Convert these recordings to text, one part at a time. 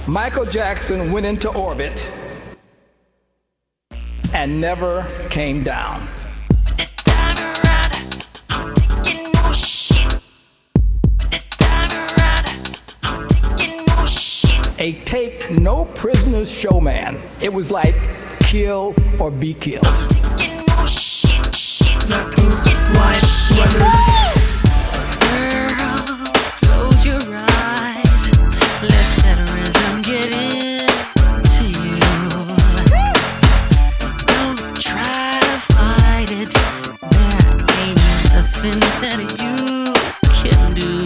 Michael Jackson went into orbit and never came down. A take no prisoners showman. It was like kill or be killed. Close your eyes, let that rhythm get into you. Don't try to fight it, there ain't nothing that you can do.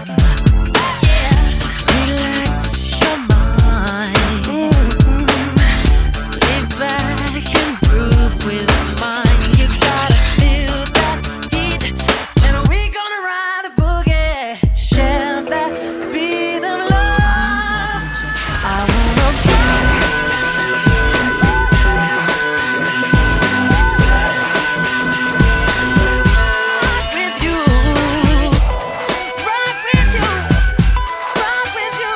Relax your mind, lay back and groove with mine. You gotta feel that heat, and we gonna ride the boogie, share that beat of love. I wanna rock with you, rock with you, rock with you,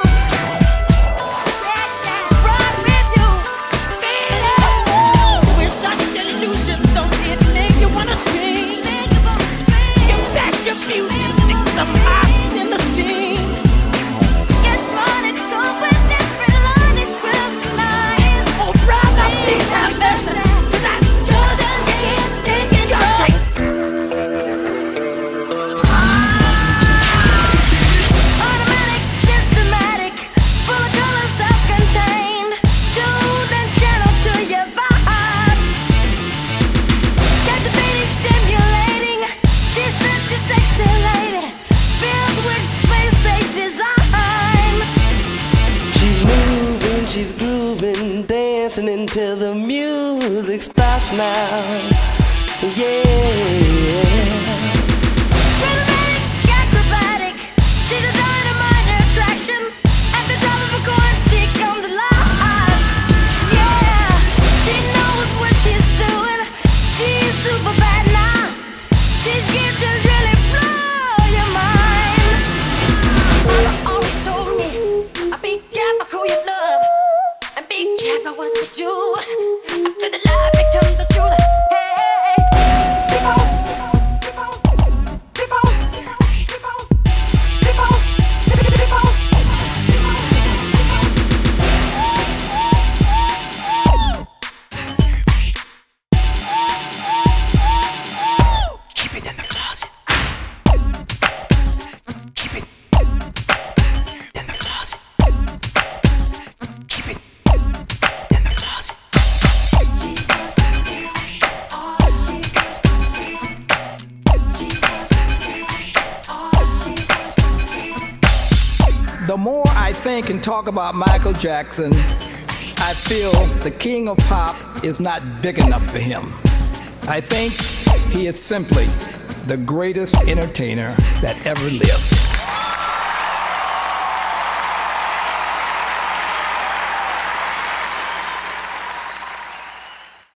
rock with you. We're such illusions, don't it make you wanna scream? You best your music, pick them up in the scheme. It's fun, it's go with different love, it's criminalized. Oh, brother, please have mercy, 'cause I just can't take it no. Automatic, systematic, full of color, self-contained, tuned and channeled to your vibes. Captivating, stimulating, she's such a sexy lady, filled with space-age design. She's moving, she's grooving, dancing until the music stops now. Yeah. Rhythmic, acrobatic, she's a dynamite attraction. At the drop of a coin, she comes alive. Yeah, she knows what she's doing. She's super bad now. She's here to really blow your mind. Mama always told me, be careful who you love, and be careful what you do. After the lie becomes the truth. Hey, people, people, people, people, people, people. Keep it in the closet. Keep it in the closet. Keep it in the closet. The more I think and talk about Michael Jackson, I feel the king of pop is not big enough for him. I think he is simply the greatest entertainer that ever lived.